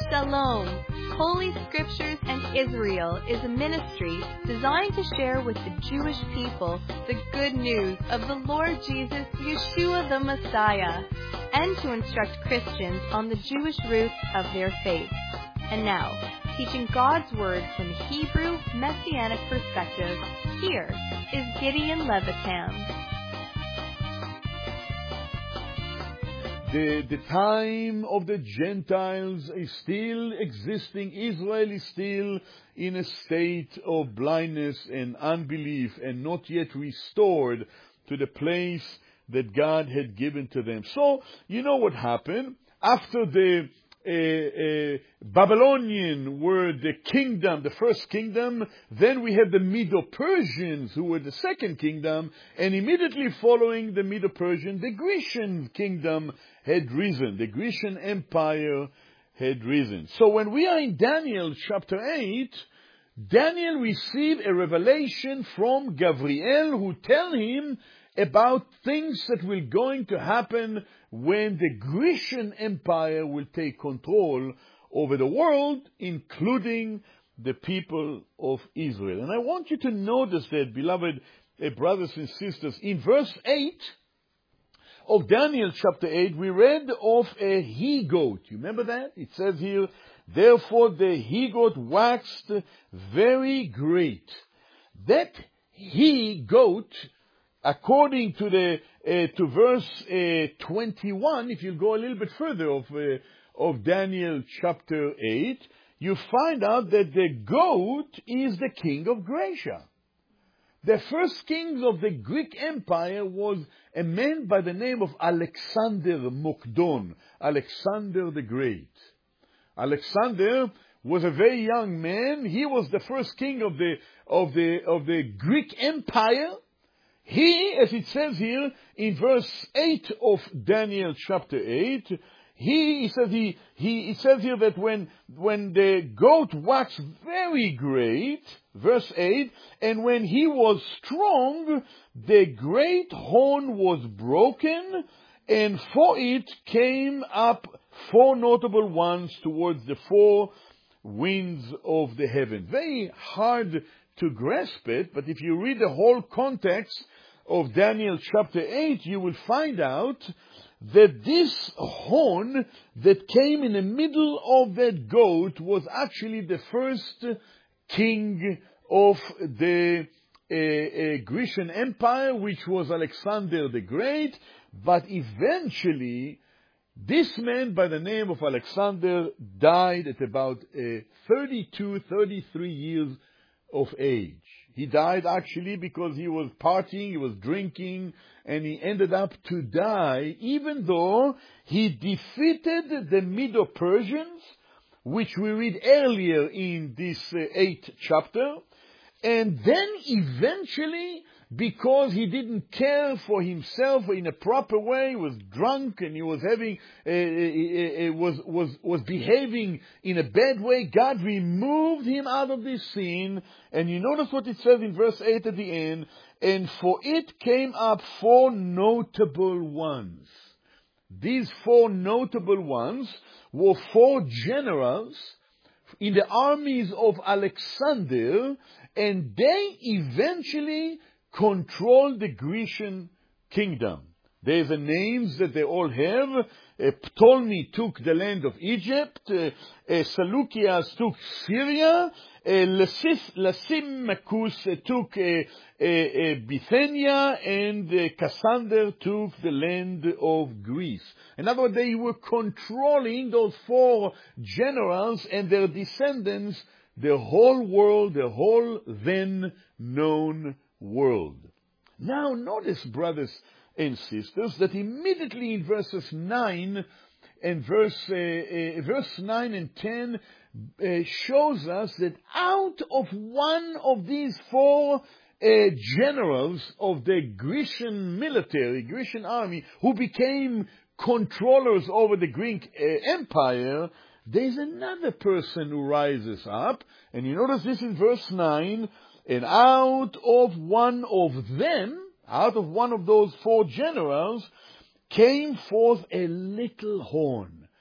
Shalom! Holy Scriptures and Israel is a ministry designed to share with the Jewish people the good news of the Lord Jesus, Yeshua the Messiah, and to instruct Christians on the Jewish roots of their faith. And now, teaching God's Word from a Hebrew Messianic perspective, here is Gideon Levitam. The time of the Gentiles is still existing. Israel is still in a state of blindness and unbelief and not yet restored to the place that God had given to them. So, you know what happened? After the Babylonian were the kingdom, the first kingdom, then we had the Medo-Persians who were the second kingdom, and immediately following the Medo-Persian, the Grecian kingdom had risen. The Grecian Empire had risen. So when we are in Daniel chapter 8, Daniel received a revelation from Gabriel who tell him about things that will going to happen when the Grecian Empire will take control over the world, including the people of Israel. And I want you to notice that, beloved brothers and sisters, in verse 8 of Daniel chapter 8, we read of a he-goat. You remember that? It says here, therefore the he-goat waxed very great. That he-goat, according to to verse 21, if you go a little bit further of Daniel chapter 8, you find out that the goat is the king of Gracia. The first king of the Greek Empire was a man by the name of Alexander Mokdon, Alexander the Great. Alexander was a very young man. He was the first king of the Greek Empire. He, as it says here in verse 8 of Daniel chapter 8, it says here that when the goat waxed very great, verse 8, and when he was strong, the great horn was broken, and for it came up four notable ones towards the four winds of the heaven. Very hard to grasp it, but if you read the whole context of Daniel chapter 8, you will find out that this horn that came in the middle of that goat was actually the first king of the Grecian Empire, which was Alexander the Great. But eventually, this man by the name of Alexander died at about 32, 33 years of age. He died actually because he was partying, he was drinking, and he ended up to die, even though he defeated the Medo-Persians, which we read earlier in this 8th chapter, and then eventually, because he didn't care for himself in a proper way, he was drunk and he was was behaving in a bad way, God removed him out of this scene. And you notice what it says in verse 8 at the end, and for it came up four notable ones. These four notable ones were four generals in the armies of Alexander, and they eventually controlled the Grecian kingdom. There's the names that they all have. Ptolemy took the land of Egypt. Seleucus took Syria. Lysimachus took Bithynia, and Cassander took the land of Greece. In other words, they were controlling, those four generals and their descendants, the whole world, the whole then known world. Now notice, brothers and sisters, that immediately in verses 9 and verse 9 and 10 shows us that out of one of these four generals of the Grecian military, Grecian army, who became controllers over the Greek Empire, there's another person who rises up. And you notice this in verse 9, and out of one of them, out of one of those four generals, came forth a little horn.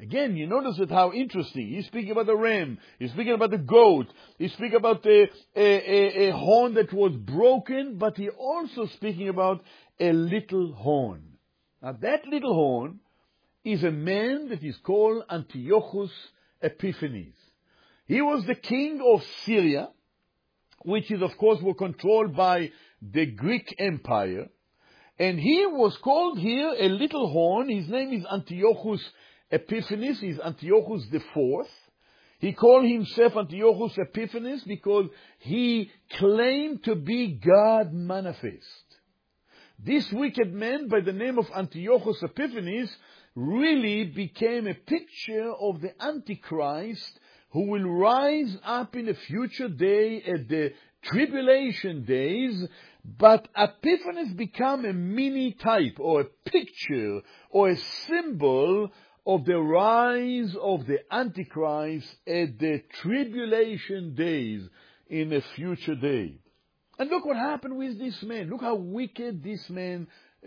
Again, you notice it how interesting. He's speaking about the ram. He's speaking about the goat. He's speaking about a horn that was broken, but he also speaking about a little horn. Now that little horn is a man that is called Antiochus Epiphanes. He was the king of Syria, which is of course were controlled by the Greek Empire. And he was called here a little horn. His name is Antiochus Epiphanes. He's Antiochus IV. He called himself Antiochus Epiphanes because he claimed to be God manifest. This wicked man by the name of Antiochus Epiphanes really became a picture of the Antichrist who will rise up in a future day at the tribulation days. But Epiphanes became a mini type or a picture or a symbol of the rise of the Antichrist at the tribulation days in a future day. And look what happened with this man. Look how wicked this man,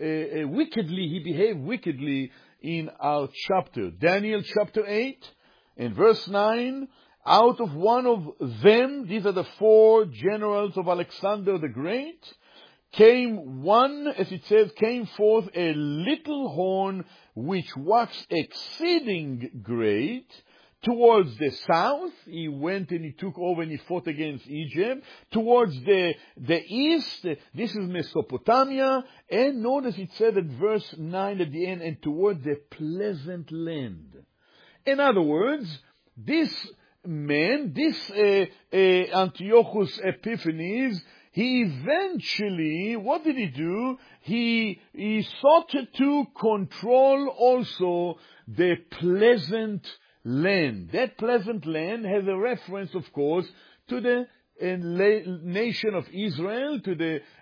he behaved wickedly in our chapter. Daniel chapter 8 and verse 9, out of one of them, these are the 4 generals of Alexander the Great, came one, as it says, came forth a little horn which waxed exceeding great. Towards the south, he went and he took over and he fought against Egypt. Towards the east, this is Mesopotamia. And notice it said at verse 9 at the end, and toward the pleasant land. In other words, this man, Antiochus Epiphanes, he eventually, what did he do? He sought to control also the pleasant land. That pleasant land has a reference, of course, to the nation of Israel, to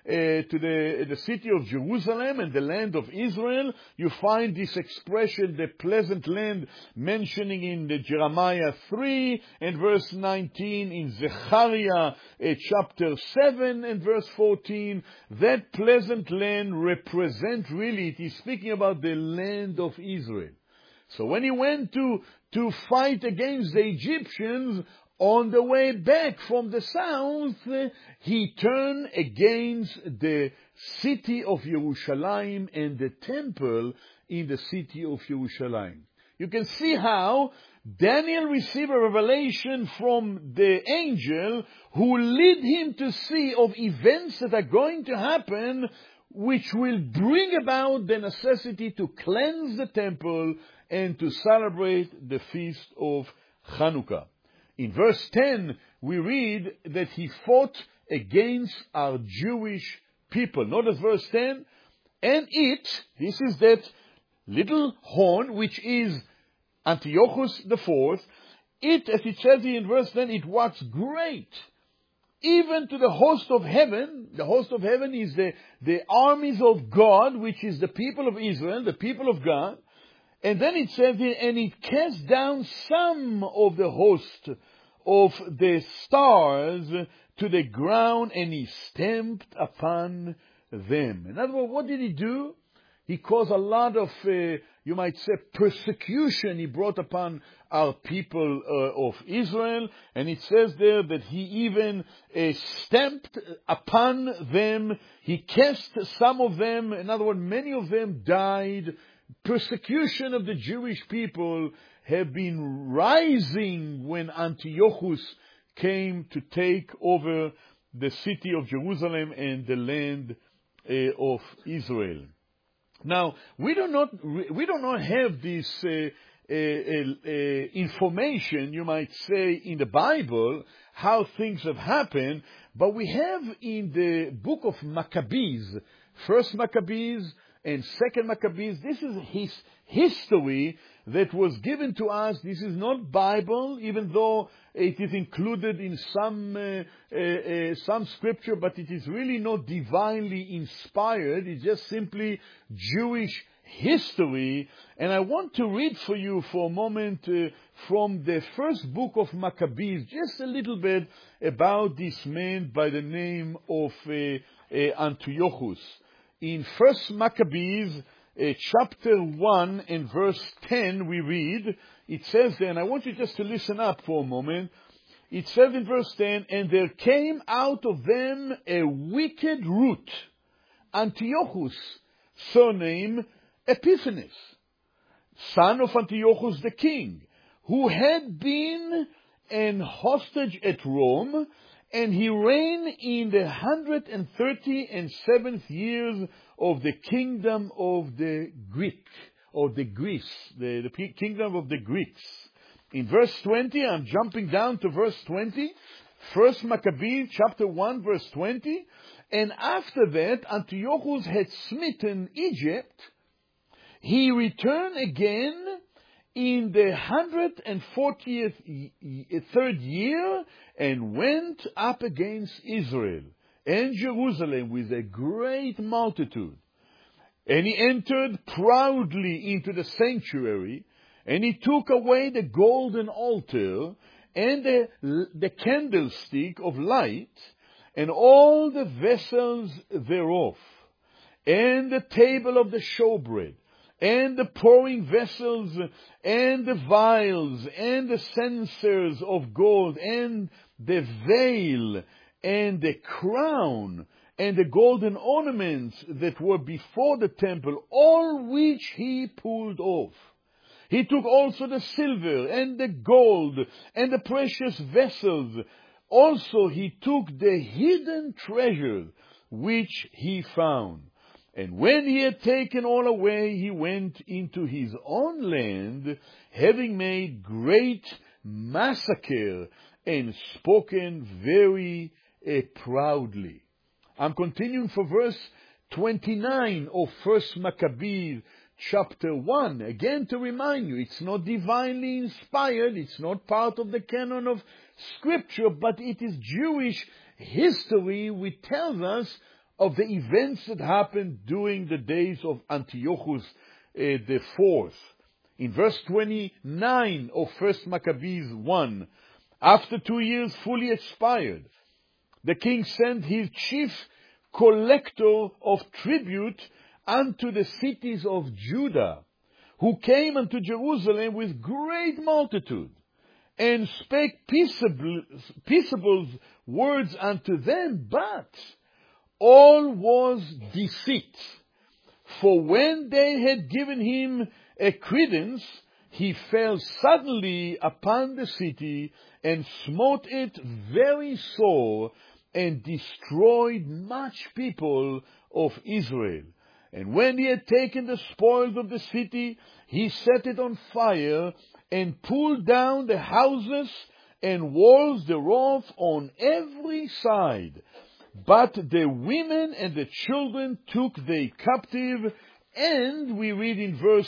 the city of Jerusalem and the land of Israel. You find this expression, the pleasant land, mentioning in the Jeremiah 3 and verse 19, in Zechariah chapter 7 and verse 14. That pleasant land represents really, it is speaking about the land of Israel. So when he went to fight against the Egyptians, on the way back from the south, he turned against the city of Jerusalem and the temple in the city of Jerusalem. You can see how Daniel received a revelation from the angel who led him to see of events that are going to happen, which will bring about the necessity to cleanse the temple and to celebrate the feast of Hanukkah. In verse 10, we read that he fought against our Jewish people. Notice verse 10. And this is that little horn, which is Antiochus IV, as it says here in verse 10, it waxed great, even to the host of heaven. The host of heaven is the armies of God, which is the people of Israel, the people of God. And then it says here, and it cast down some of the host of the stars to the ground, and he stamped upon them. In other words, what did he do? He caused a lot of, you might say, persecution he brought upon our people of Israel. And it says there that he even stamped upon them. He cast some of them. In other words, many of them died. Persecution of the Jewish people have been rising when Antiochus came to take over the city of Jerusalem and the land of Israel. Now, we do not have this information, you might say, in the Bible, how things have happened, but we have in the book of Maccabees, First Maccabees and Second Maccabees. This is his history that was given to us. This is not Bible, even though it is included in some scripture, but it is really not divinely inspired. It's just simply Jewish history. And I want to read for you for a moment from the first book of Maccabees, just a little bit about this man by the name of Antiochus. In First Maccabees, chapter 1 and verse 10, we read, it says there, and I want you just to listen up for a moment. It says in verse 10, and there came out of them a wicked root, Antiochus, surnamed Epiphanes, son of Antiochus the king, who had been an hostage at Rome, and he reigned in the 137th years of the kingdom of the Greek, or the Greece, the kingdom of the Greeks. In verse 20, I'm jumping down to verse 20, 1 Maccabees chapter 1 verse 20, and after that Antiochus had smitten Egypt, he returned again in the 143rd year and went up against Israel and Jerusalem with a great multitude. And he entered proudly into the sanctuary, and he took away the golden altar and the candlestick of light and all the vessels thereof, and the table of the showbread, and the pouring vessels, and the vials, and the censers of gold, and the veil, and the crown, and the golden ornaments that were before the temple, all which he pulled off. He took also the silver, and the gold, and the precious vessels. Also he took the hidden treasure which he found. And when he had taken all away, he went into his own land, having made great massacre, and spoken very proudly. I'm continuing for verse 29 of 1 Maccabees chapter 1. Again, to remind you, it's not divinely inspired, it's not part of the canon of Scripture, but it is Jewish history which tells us of the events that happened during the days of Antiochus the fourth. In verse 29 of 1 Maccabees 1, after 2 years fully expired, the king sent his chief collector of tribute unto the cities of Judah, who came unto Jerusalem with great multitude, and spake peaceable words unto them, but all was deceit. For when they had given him a credence, he fell suddenly upon the city, and smote it very sore, and destroyed much people of Israel. And when he had taken the spoils of the city, he set it on fire, and pulled down the houses and walls thereof on every side. But the women and the children took they captive, and we read in verse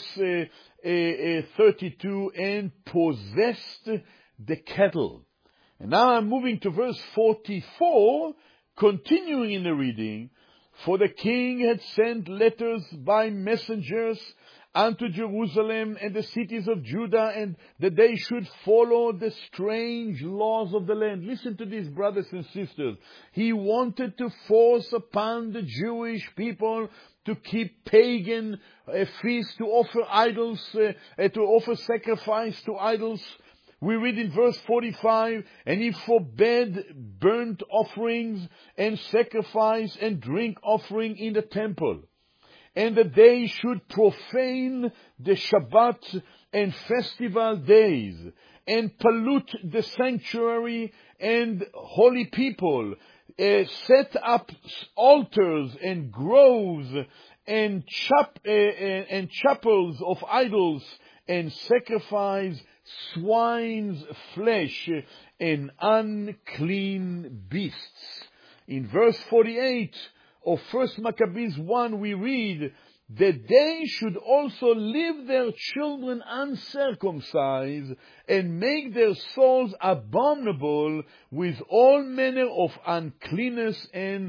32, and possessed the cattle. And now I'm moving to verse 44, continuing in the reading. For the king had sent letters by messengers unto Jerusalem and the cities of Judah, and that they should follow the strange laws of the land. Listen to this, brothers and sisters. He wanted to force upon the Jewish people to keep pagan feasts, to offer idols, to offer sacrifice to idols. We read in verse 45, and he forbade burnt offerings and sacrifice and drink offering in the temple, and that they should profane the Shabbat and festival days, and pollute the sanctuary and holy people, set up altars and groves and chapels of idols, and sacrifice swine's flesh and unclean beasts. In verse 48 of 1 Maccabees 1, we read that they should also leave their children uncircumcised, and make their souls abominable with all manner of uncleanness and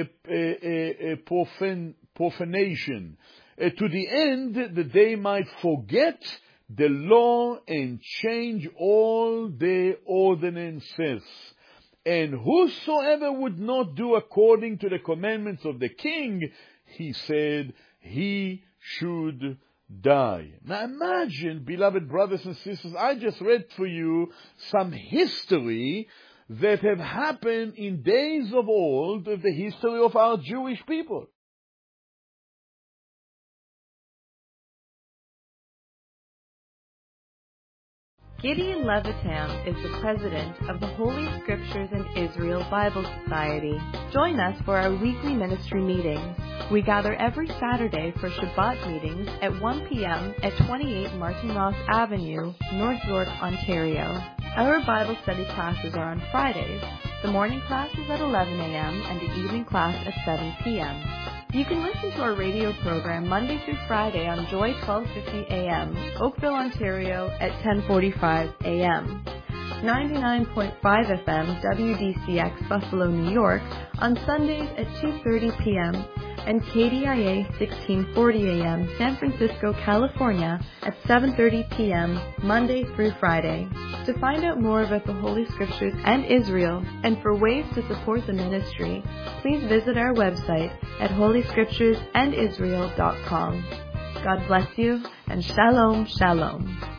profanation, to the end that they might forget the law and change all their ordinances. And whosoever would not do according to the commandments of the king, he said, he should die. Now imagine, beloved brothers and sisters, I just read for you some history that have happened in days of old, the history of our Jewish people. Gideon Levitam is the president of the Holy Scriptures and Israel Bible Society. Join us for our weekly ministry meetings. We gather every Saturday for Shabbat meetings at 1 p.m. at 28 Martin Ross Avenue, North York, Ontario. Our Bible study classes are on Fridays. The morning class is at 11 a.m. and the evening class at 7 p.m. You can listen to our radio program Monday through Friday on Joy 1250 AM, Oakville, Ontario at 10:45 AM. 99.5 FM WDCX Buffalo, New York on Sundays at 2:30 p.m. and KDIA 1640 AM San Francisco, California at 7:30 p.m. Monday through Friday. To find out more about the Holy Scriptures and Israel and for ways to support the ministry, please visit our website at holyscripturesandisrael.com. God bless you and shalom, shalom.